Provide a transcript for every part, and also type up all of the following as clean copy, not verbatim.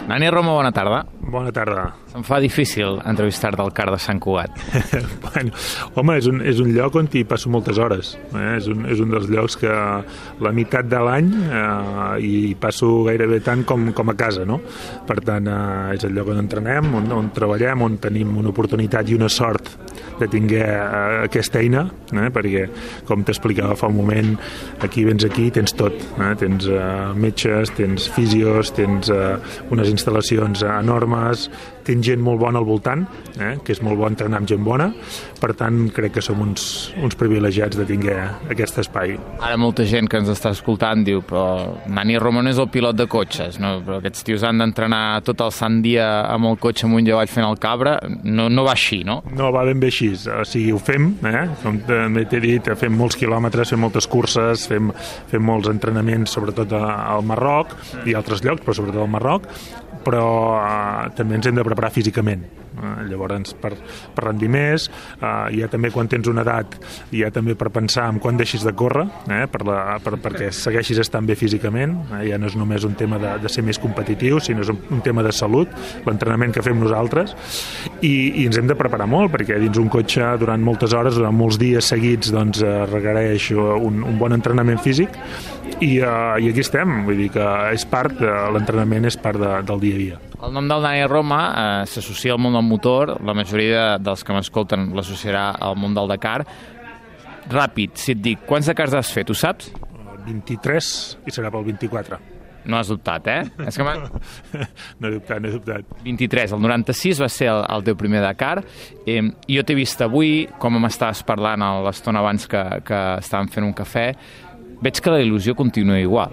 Nani Romo, bona tarda. Bona tarda. Se'm fa difícil entrevistar-te al CAR de Sant Cugat. Bueno, home, és un lloc on hi passo moltes hores. És un dels llocs que la meitat de l'any hi passo gairebé tant com a casa, no? Per tant, és el lloc on entrenem, on treballem, on tenim una oportunitat i una sort de tinguer aquesta eina, perquè, com t'explicava fa un moment, aquí vens aquí, tens tot. Tens metges, tens fisios, tens unes instal·lacions enormes, tens gent molt bona al voltant, que és molt bo entrenar amb gent bona, per tant crec que som uns privilegiats de tinguer aquest espai. Ara molta gent que ens està escoltant diu, però Nani Romo no és el pilot de cotxes, no? Però aquests tios han d'entrenar tot el sant dia amb el cotxe amunt i avall fent el cabra, no va així, no? No va ben bé així, o sigui, ho fem, com també t'he dit, fem molts quilòmetres, fem moltes curses, fem molts entrenaments, sobretot al Marroc i altres llocs, però sobretot al Marroc, però també ens hem de preparar físicament. Llavors, per rendir més, ja també quan tens una edat, ja també per pensar en quan deixis de córrer, perquè segueixis estant bé físicament, ja no és només un tema de ser més competitiu, sinó és un tema de salut, l'entrenament que fem nosaltres, i ens hem de preparar molt, perquè dins un cotxe durant moltes hores, durant molts dies seguits, doncs requereix un bon entrenament físic, i aquí estem, vull dir que l'entrenament és part del dia a dia. El nom del Nani Romo s'associa al món del motor, la majoria dels que m'escolten l'associarà al món del Dakar. Ràpid, si et dic, quants Dakars has fet, ho saps? 23 i serà pel 24. No has dubtat, És que No he dubtat. 23, el 96 va ser el teu primer Dakar. Jo t'he vist avui, com m'estaves parlant a l'estona abans que estàvem fent un cafè, veig que la il·lusió continua igual.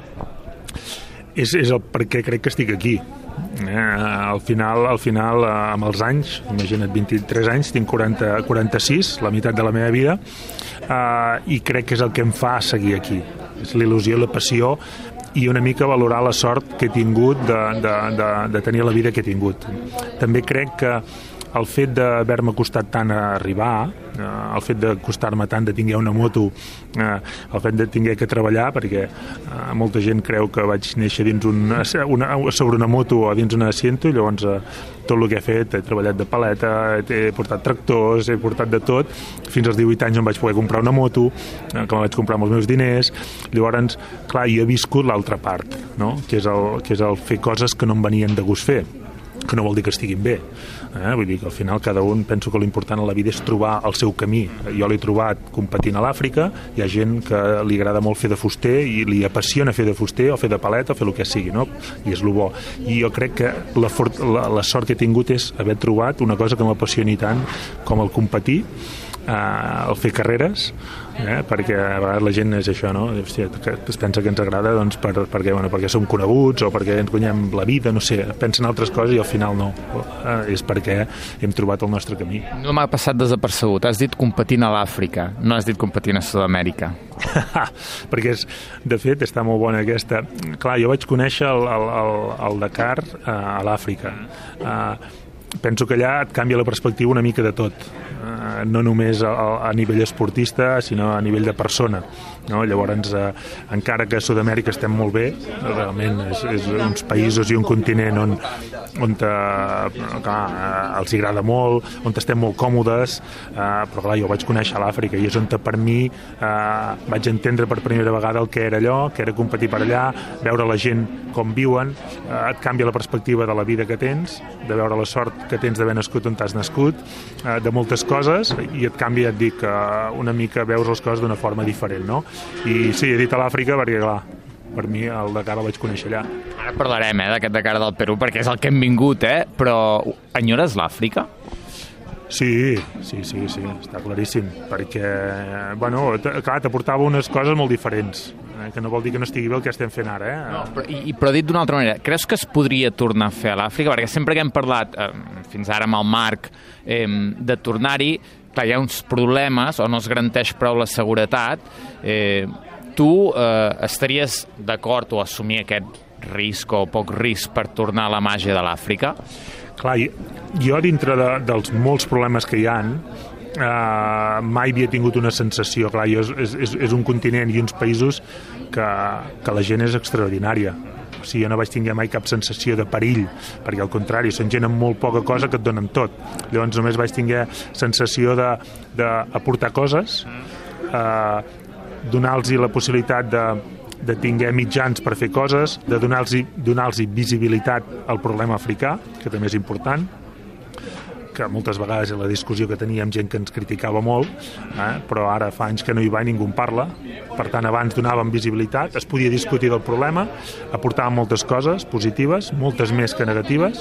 És el perquè crec que estic aquí. Al final, amb els anys, imagina't, 23 anys, tinc 46, la meitat de la meva vida, i crec que és el que em fa seguir aquí. És l'il·lusió, la passió i una mica valorar la sort que he tingut de tenir la vida que he tingut. També crec que el fet d'haver-me costat tant a arribar, el fet de costar-me tant de tinguer una moto, el fet de tinguer que treballar, perquè molta gent creu que vaig néixer dins sobre una moto o dins un asiento, i llavors tot el que he fet, he treballat de paleta, he portat tractors, he portat de tot, fins als 18 anys on vaig poder comprar una moto, que me vaig comprar amb els meus diners. Llavors, clar, jo he viscut l'altra part, no? que és el fer coses que no em venien de gust fer, que no vol dir que estiguin bé. Vull dir que al final cada un, penso que l'important a la vida és trobar el seu camí. Jo l'he trobat competint a l'Àfrica, hi ha gent que li agrada molt fer de fuster i li apassiona fer de fuster o fer de paleta o fer el que sigui, no? I és el bo. I jo crec que la sort que he tingut és haver trobat una cosa que m'apassioni tant com el competir, el fer carreres, perquè a vegades la gent és això, no? Hòstia, es pensa que ens agrada doncs, perquè som coneguts o perquè ens guanyem la vida, no sé, pensen altres coses i al final no, és perquè hem trobat el nostre camí. No m'ha passat desapercebut, has dit competint a l'Àfrica, no has dit competint a Sud-amèrica. Perquè de fet està molt bona aquesta. Clar, jo vaig conèixer el Dakar a l'Àfrica. Penso que allà et canvia la perspectiva una mica de tot, no només a nivell esportista, sinó a nivell de persona, no? Llavors, encara que a Sud-amèrica estem molt bé, realment és uns països i un continent on els agrada molt, on estem molt còmodes, però clar, jo vaig conèixer l'Àfrica i és on per mi vaig entendre per primera vegada el que era allò, que era competir per allà, veure la gent com viuen, et canvia la perspectiva de la vida que tens, de veure la sort que tens d'haver nascut on t'has nascut, de moltes coses, i et canvia, et dic, una mica veus les coses d'una forma diferent, no? I sí, he dit a l'Àfrica perquè, clar, per mi el Dakar el vaig conèixer allà. Ara parlarem d'aquest Dakar del Perú, perquè és el que hem vingut, però enyores l'Àfrica? Sí, està claríssim, perquè, bueno, clar, t'aportava unes coses molt diferents, que no vol dir que no estigui bé el que estem fent ara, No, però dit d'una altra manera, creus que es podria tornar a fer a l'Àfrica? Perquè sempre que hem parlat, fins ara amb el Marc, de tornar-hi, clar, hi ha uns problemes, o no es garanteix prou la seguretat, tu estaries d'acord o assumir aquest risc o poc risc per tornar a la màgia de l'Àfrica? Clar, jo dintre dels molts problemes que hi ha, mai havia tingut una sensació, clar, és un continent i uns països que la gent és extraordinària, O sigui, jo no vaig tinguer mai cap sensació de perill, perquè al contrari, són gent amb molt poca cosa que et donen tot. Llavors només vaig tinguer sensació d'aportar coses, donar-los la possibilitat de tinguer mitjans per fer coses, de donar-los visibilitat al problema africà, que també és important, que moltes vegades és la discussió que teníem gent que ens criticava molt, però ara fa anys que no hi va i ningú en parla. Per tant, abans donàvem visibilitat, es podia discutir del problema, aportàvem moltes coses positives, moltes més que negatives,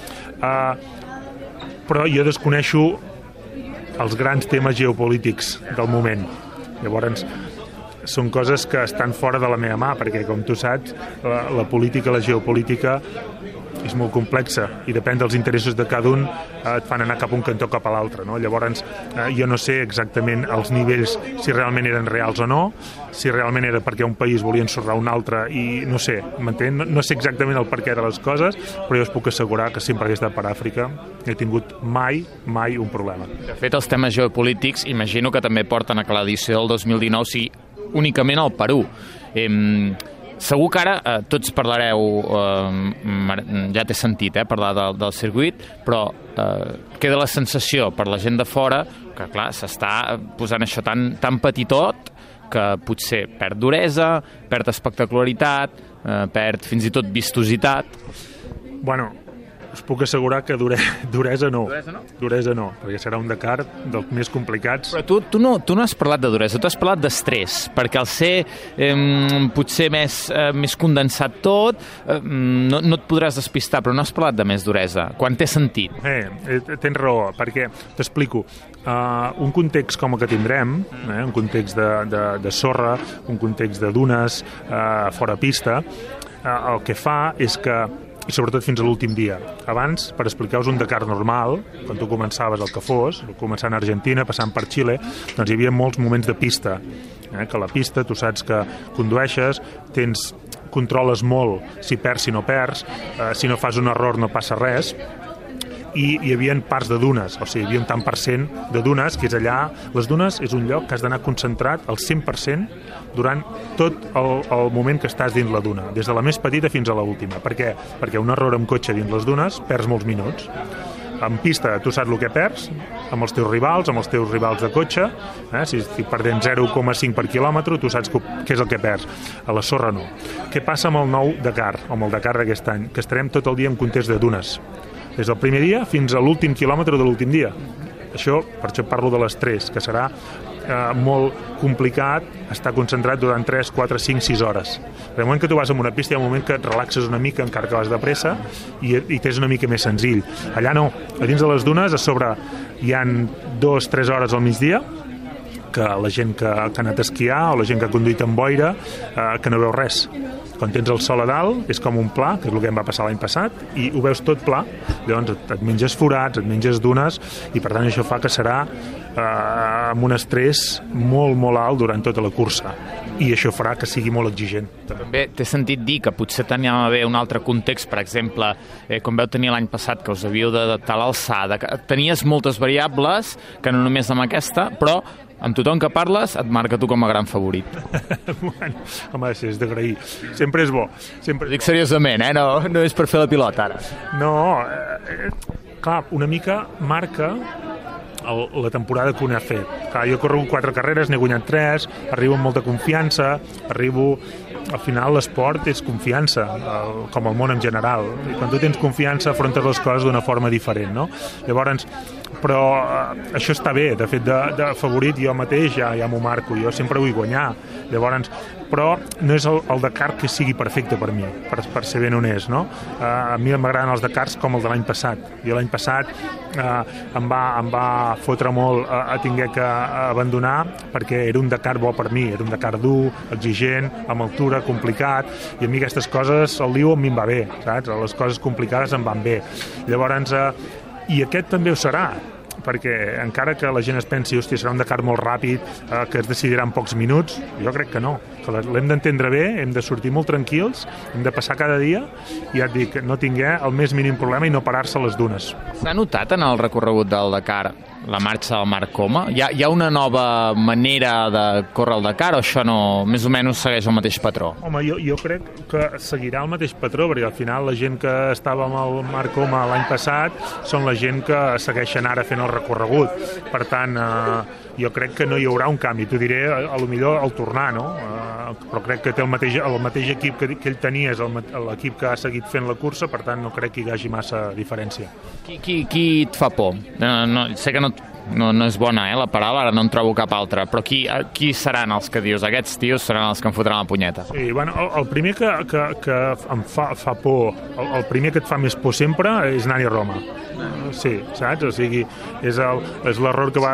però jo desconeixo els grans temes geopolítics del moment. Llavors, són coses que estan fora de la meva mà, perquè, com tu saps, la política, la geopolítica és molt complexa i depèn dels interessos de cada un, et fan anar cap a un cantó cap a l'altre, no? Llavors, jo no sé exactament els nivells, si realment eren reals o no, si realment era perquè un país volia ensorrar un altre i no sé, m'entén? No sé exactament el perquè de les coses, però jo us puc assegurar que sempre que he estat per Àfrica he tingut mai un problema. De fet, els temes geopolítics imagino que també porten a que l'edició del 2019 sigui únicament al Perú. Segur que ara tots parlareu, ja t'he sentit parlar del circuit, però queda la sensació per la gent de fora que, clar, s'està posant això tan petitot que potser perd duresa, perd espectacularitat, perd fins i tot vistositat. Bueno, us puc assegurar que duresa no. Duresa no, perquè serà un Dakar dels més complicats. Però tu no has parlat de duresa, tu has parlat d'estrès, perquè al ser potser més condensat tot, no et podràs despistar, però no has parlat de més duresa, quan t'he sentit. Tens raó, perquè t'explico. Un context com el que tindrem, un context de sorra, un context de dunes, fora pista, el que fa és que, i sobretot fins a l'últim dia. Abans, per explicar-vos un Dakar normal, quan tu començaves el que fos, començant a Argentina, passant per Xile, doncs hi havia molts moments de pista, que la pista, tu saps que condueixes, controles molt si perds, si no perds, si no fas un error no passa res, i hi havia parts de dunes, o sigui, hi havia un tant per cent de dunes, que és allà. Les dunes és un lloc que has d'anar concentrat al 100% durant tot el moment que estàs dins la duna, des de la més petita fins a l'última. Per què? Perquè un error amb cotxe dins les dunes perds molts minuts. En pista tu saps el que perds amb els teus rivals de cotxe, si estic perdent 0,5 per quilòmetre, tu saps què és el que perds. A la sorra no. Què passa amb el nou Dakar, amb el Dakar d'aquest any? Que estarem tot el dia en context de dunes, des del primer dia fins a l'últim quilòmetre de l'últim dia. Per això parlo de l'estrès, que serà molt complicat estar concentrat durant 3, 4, 5, 6 hores. En el moment que tu vas a una pista hi ha un moment que et relaxes una mica encara que vas de pressa i t'és una mica més senzill. Allà no, a dins de les dunes a sobre hi ha 2-3 hores al migdia que la gent que ha anat a esquiar o la gent que ha conduït amb boira que no veu res. Quan tens el sol a dalt és com un pla, que és el que em va passar l'any passat, i ho veus tot pla, llavors et menges forats, et menges dunes, i per tant això fa que serà amb un estrès molt, molt alt durant tota la cursa, i això farà que sigui molt exigent. També t'he sentit dir que potser teníem a haver un altre context, per exemple, com vau tenir l'any passat, que us havíeu d'adaptar a l'alçada, que tenies moltes variables, que no només amb aquesta, però amb tothom que parles et marca tu com a gran favorit. Bueno, home, és d'agrair. Sempre és bo. Ho dic seriosament, no és per fer la pilota, ara. No, clar, una mica marca la temporada que un ha fet. Clar, jo he corregut 4 carreres, n'he guanyat 3, arribo amb molta confiança, al final l'esport és confiança, com el món en general. I quan tu tens confiança afrontes les coses d'una forma diferent, no? Llavors, però això està bé, de fet de favorit jo mateix ja m'ho marco, jo sempre vull guanyar. Llavors, però no és el Dakar que sigui perfecte per mi, per ser ben honest, no? A mi m'agraden els Dakars com el de l'any passat. Jo l'any passat em va fotre molt a tinguer que abandonar perquè era un Dakar bo per mi, era un Dakar dur, exigent, amb altura, complicat, i a mi aquestes coses, el lío a mi em va bé, saps? Les coses complicades em van bé. Llavors, i aquest també ho serà, perquè encara que la gent es pensi, hòstia, serà un Dakar molt ràpid, que es decidirà en pocs minuts, jo crec que no, que l'hem d'entendre bé, hem de sortir molt tranquils, hem de passar cada dia, i ja et dic, no tinguer el més mínim problema i no parar-se a les dunes. S'ha notat en el recorregut del Dakar la marxa del Marc Coma? Hi ha una nova manera de córrer el Dakar o això no, més o menys segueix el mateix patró? Home, jo crec que seguirà el mateix patró, perquè al final la gent que estava amb el Marc Coma l'any passat són la gent que segueixen ara fent el recorregut. Per tant, jo crec que no hi haurà un canvi. T'ho diré, a lo millor al tornar, no? Però crec que té el mateix equip que ell tenia, és l'equip que ha seguit fent la cursa, per tant no crec que hi hagi massa diferència. Qui et fa por? Sé que no és bona la paraula, ara no en trobo cap altra, però qui seran els que dius? Aquests tios seran els que em fotran la punyeta. Sí, bueno, el primer que em fa por, el primer que et fa més por sempre és Nani Roma. Sí, saps? O sigui, és l'error que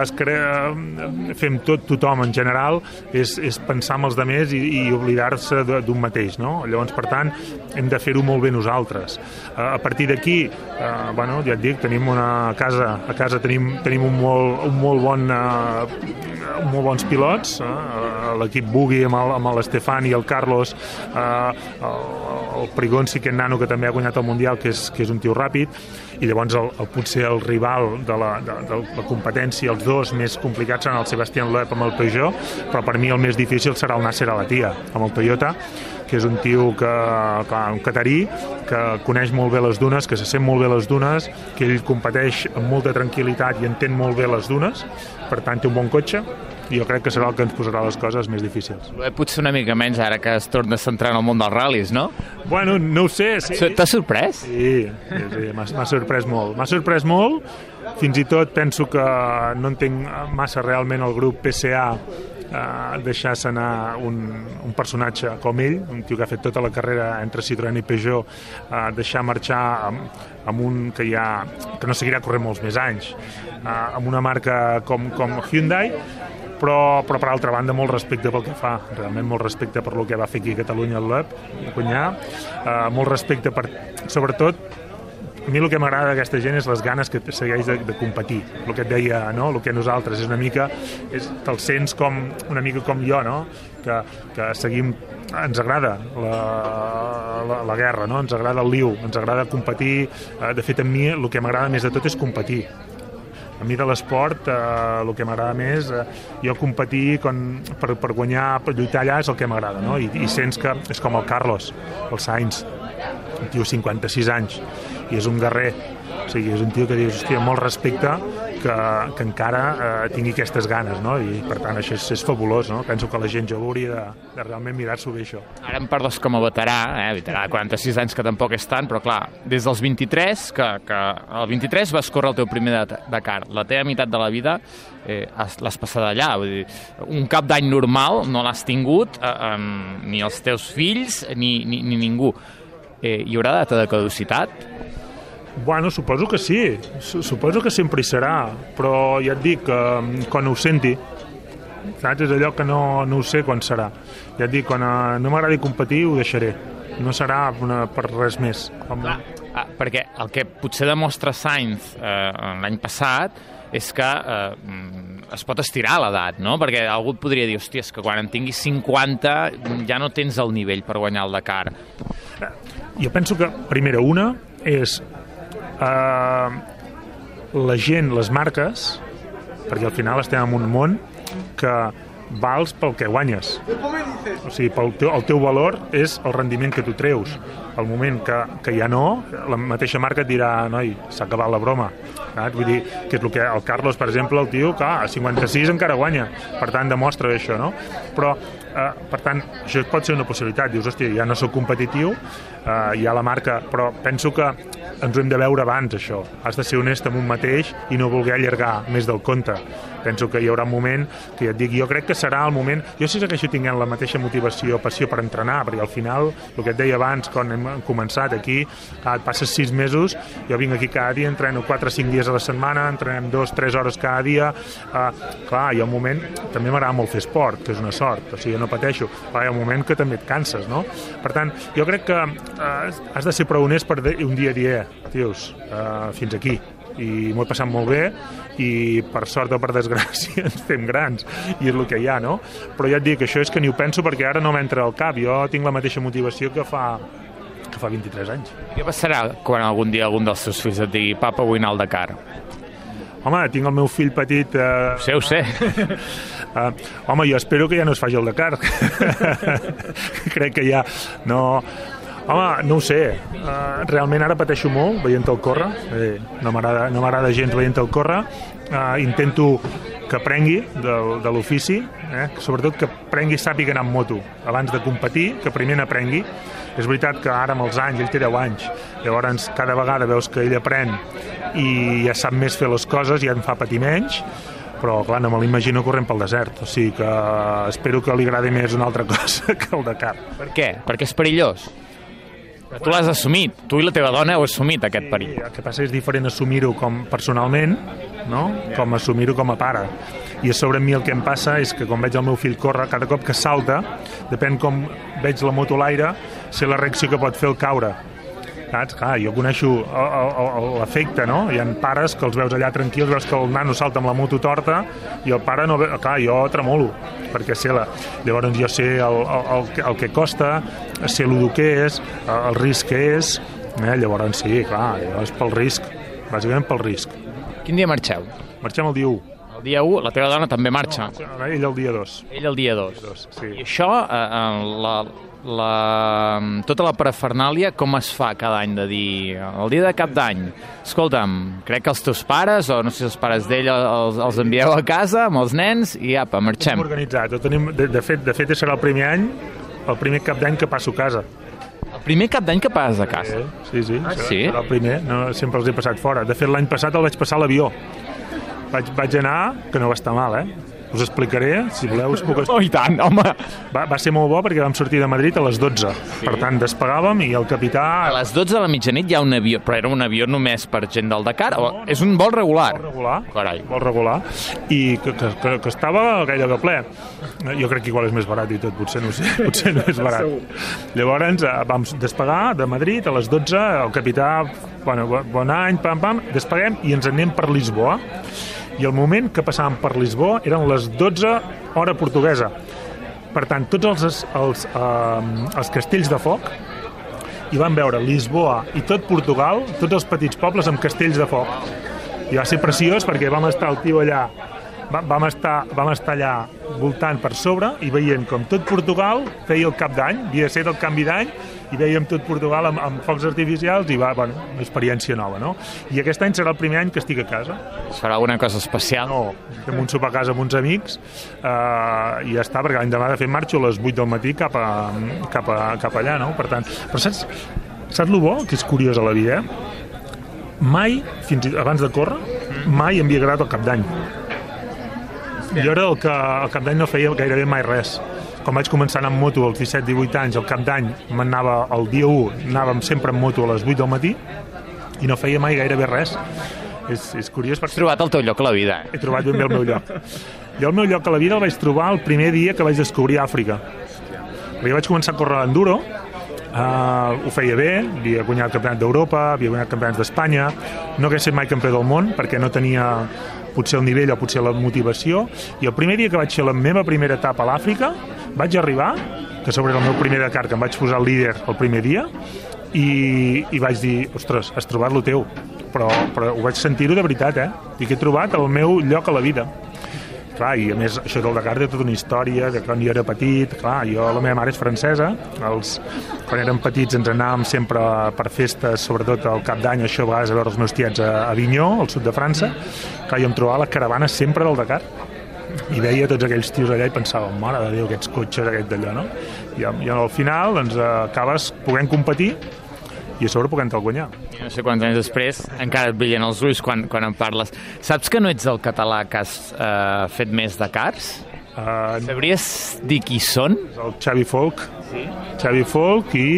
fem tothom en general, és pensar en els altres i oblidar-se d'un mateix, no? Llavors, per tant, hem de fer-ho molt bé nosaltres. A partir d'aquí, bueno, ja et dic, tenim a casa tenim un molt bons pilots, l'equip Bugui amb l'Estefan i el Carlos, el Prigonsi, que nano que també ha guanyat el Mundial, que és un tio ràpid, i llavors potser el rival de la competència, els dos més complicats seran el Sebastián Loeb amb el Peugeot, però per mi el més difícil serà el Nasser Al-Attiyah amb el Toyota, que és un tio un catarí, que coneix molt bé les dunes, que se sent molt bé les dunes, que ell competeix amb molta tranquil·litat i entén molt bé les dunes, per tant té un bon cotxe, i jo crec que serà el que ens posarà les coses més difícils. Potser una mica menys ara que es torna a centrar en el món dels ral·lis, no? Bueno, no ho sé. Sí. T'ha sorprès? Sí, m'ha sorprès molt. M'ha sorprès molt, fins i tot penso que no entenc massa realment el grup PSA deixar-se anar un personatge com ell, un tio que ha fet tota la carrera entre Citroën i Peugeot, deixar marxar amb un que no seguirà corrent molts més anys, amb una marca com Hyundai, però per altra banda molt respecte pel que fa, realment molt respecte per el que va fer aquí a Catalunya el Loeb, molt respecte per, sobretot, a mi el que m'agrada d'aquesta gent és les ganes que segueix de competir. El que et deia, no? El que nosaltres és una mica, te'l sents una mica com jo, no? Que seguim, ens agrada la guerra, no? Ens agrada el liu, ens agrada competir. De fet, a mi el que m'agrada més de tot és competir. A mi de l'esport el que m'agrada més, jo competir per guanyar, per lluitar allà és el que m'agrada, no? I sents que és com el Carlos, el Sainz, un tio 56 anys, i és un guerrer, o sigui, és un tio que dius, hòstia, molt respecte que encara tingui aquestes ganes, no? I per tant això és fabulós, no? Penso que la gent jove hauria de realment mirar-s'ho bé, això. Ara em parles com a veterà, veterà de 46 anys, que tampoc és tant, però clar, des dels 23, que al 23 vas córrer el teu primer Dakar, la teva meitat de la vida l'has passada allà, vull dir, un cap d'any normal no l'has tingut ni els teus fills ni ningú. Hi haurà data de caducitat? Bueno, suposo que sí, suposo que sempre hi serà, però ja et dic, quan ho senti, saps? És allò que no ho sé quan serà. Ja et dic, quan no m'agradi competir ho deixaré, no serà per res més. Perquè el que potser demostra Sainz l'any passat és que es pot estirar l'edat, no? Perquè algú et podria dir, hòstia, és que quan en tinguis 50 ja no tens el nivell per guanyar el Dakar. Jo penso que, primera, una és la gent, les marques, perquè al final estem en un món que vals pel que guanyes. O sigui, el teu valor és el rendiment que tu treus. Al moment que ja no, la mateixa marca et dirà, noi, s'ha acabat la broma. Vull dir, que és el que el Carlos, per exemple, el tio, que a 56 encara guanya. Per tant, demostra això, no? Però, per tant, això pot ser una possibilitat. Dius, hòstia, ja no soc competitiu, hi ha la marca, però penso que ens ho hem de veure abans, això. Has de ser honest amb un mateix i no voler allargar més del compte. Penso que hi haurà un moment que ja et dic, jo crec que serà el moment, jo sí que tinguem la mateixa motivació, passió per entrenar, perquè al final, el que et deia abans, quan hem començat aquí, et passes 6 mesos, jo vinc aquí cada dia, entreno 4 o 5 dies a la setmana, entrenem 2-3 hores cada dia, clar, hi ha un moment, també m'agrada molt fer esport, que és una sort, o sigui, no pateixo, però hi ha un moment que també et canses, no? Per tant, jo crec que has de ser prou honest per un dia dir, tios, fins aquí, i m'ho he passat molt bé i per sort o per desgràcia ens fem grans i és el que hi ha, no? Però ja et dic, això és que ni ho penso perquè ara no m'entra al cap, jo tinc la mateixa motivació que fa 23 anys. Què passarà quan algun dia algun dels teus fills et digui papa, vull anar al Dakar? Home, tinc el meu fill petit... Ho sé. Home, jo espero que ja no es faci el Dakar. Crec que ja... No... Home, no ho sé. Realment ara pateixo molt veient-el córrer. No m'agrada gens veient-el córrer. Intento que aprengui de l'ofici, sobretot que aprengui, sàpiga anar amb moto abans de competir, que primer n'aprengui. És veritat que ara amb els anys, ell té 10 anys, llavors cada vegada veus que ell aprèn i ja sap més fer les coses, ja en fa patir menys, però clar, no me l'imagino corrent pel desert, o sigui que espero que li agradi més una altra cosa que el Dakar. Per què? Perquè és perillós? Tu l'has assumit, tu i la teva dona heu assumit aquest perill. El que passa és diferent assumir-ho com personalment, no? Com assumir-ho com a pare. I a sobre a mi el que em passa és que quan veig el meu fill córrer, cada cop que salta, depèn com veig la moto a l'aire, sé la reacció que pot fer el caure. Saps? Clar, jo coneixo l'efecte, no? Hi ha pares que els veus allà tranquils, veus que el nano salta amb la moto torta i el pare no... Clar, jo tremolo, perquè sé llavors jo sé el que costa, sé el que és, el risc que és, llavors sí, clar, és pel risc, bàsicament pel risc. Quin dia marxeu? Marxem el dia 1. El dia 1, la teva dona també marxa. No, ell el dia 2. Ell el dia 2. Sí. I això, tota la parafernàlia, com es fa cada any de dir el dia de cap d'any? Escolta'm, crec que els teus pares, o no sé si els pares d'ell els envieu a casa amb els nens i apa, marxem. Ho tenim organitzat. De fet, serà el primer any, el primer cap d'any que passo a casa. El primer cap d'any que passes a casa? Sí. Sí? Serà el primer, no, sempre els he passat fora. De fet, l'any passat el vaig passar a l'avió. Vaig anar, que no va estar mal, Us explicaré, si voleu us puc... Oh, i tant, home! Va ser molt bo perquè vam sortir de Madrid a les 12. Sí. Per tant, despegàvem i el capità... A les 12 de la mitjanit hi ha un avió, però era un avió només per gent del Dakar? No, és un vol regular? Vol regular. Carai. Vol regular. I que estava gairebé ple. Jo crec que igual és més barat i tot, potser no sé, potser no és barat. Llavors vam despegar de Madrid a les 12, el capità, bon any, pam, despeguem i ens anem per Lisboa. I el moment que passàvem per Lisboa eren les 12 hora portuguesa. Per tant, tots els castells de foc i vam veure Lisboa i tot Portugal, tots els petits pobles amb castells de foc. I va ser preciós perquè vam estar el tio allà, vam estar allà voltant per sobre i veient com tot Portugal feia el cap d'any, havia de ser el canvi d'any, i veiem tot Portugal amb focs artificials i una experiència nova, no? I aquest any serà el primer any que estic a casa. Es farà alguna cosa especial? No, fem un sopar a casa amb uns amics i ja està, perquè l'any demà de fet marxo a les 8 del matí cap allà, no? Per tant, però saps el bo, que és curiós a la vida? Mai, fins abans de córrer, mai em havia agradat el cap d'any. Jo era el que al cap d'any no feia gairebé mai res. Quan vaig començar a anar amb moto als 17-18 anys, al cap d'any m'anava el dia 1, anàvem sempre amb moto a les 8 del matí i no feia mai gairebé res. És curiós perquè... Has trobat el teu lloc a la vida, He trobat ben bé el meu lloc. Jo el meu lloc a la vida el vaig trobar el primer dia que vaig descobrir Àfrica. Perquè vaig començar a córrer a l'enduro, ho feia bé, havia guanyat el campionat d'Europa, havia guanyat campionats d'Espanya, no hagués estat mai campió del món perquè no tenia potser el nivell o potser la motivació, i el primer dia que vaig fer la meva primera etapa a l'Àfrica vaig arribar, que sobre el meu primer Dakar, que em vaig posar el líder el primer dia, i vaig dir, ostres, has trobat lo teu, però ho vaig sentir-ho de veritat, i que he trobat el meu lloc a la vida. Clar, i a més això del Dakar té tota una història de quan jo era petit. Clar, la meva mare és francesa, quan érem petits ens anàvem sempre per festes, sobretot al cap d'any, això a vegades a veure els meus tiets a Avinyó, al sud de França. Clar, jo em trobava la caravana sempre del Dakar i veia tots aquells tios allà i pensava, mare de Déu, aquests cotxes, aquest d'allò, no? I al final doncs, acabes podent competir i a sobre podent-te'l guanyar. I no sé quants anys després encara et brillen els ulls quan en parles. Saps que no ets el català que has fet més Dakars? Sabries dir qui són? El Xavi Folk. Sí? Xavi Folk i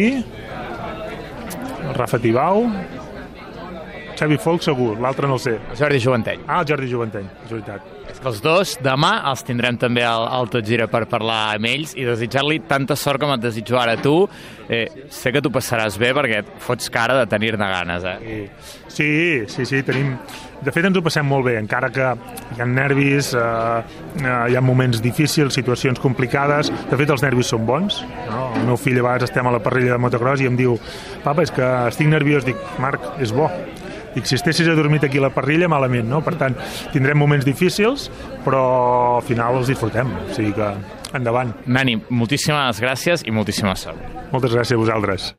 el Rafa Tibau. Xavi Folk segur, l'altre no el sé. El Jordi Joventeny. El Jordi Joventeny, és veritat. És que els dos, demà, els tindrem també al Tot Gira per parlar amb ells i desitjar-li tanta sort com et desitjo ara tu. Sé que tu passaràs bé perquè et fots cara de tenir-ne ganes, Sí, tenim... De fet, ens ho passem molt bé, encara que hi ha nervis, hi ha moments difícils, situacions complicades. De fet, els nervis són bons, no? El meu fill a vegades estem a la parrilla de motocross i em diu, papa, és que estic nerviós. Dic, Marc, és bo. Dic, si estessis adormit aquí a la parrilla, malament, no? Per tant, tindrem moments difícils, però al final els disfrutem. O sigui que, endavant. Nani, moltíssimes gràcies i moltíssima sort. Moltes gràcies a vosaltres.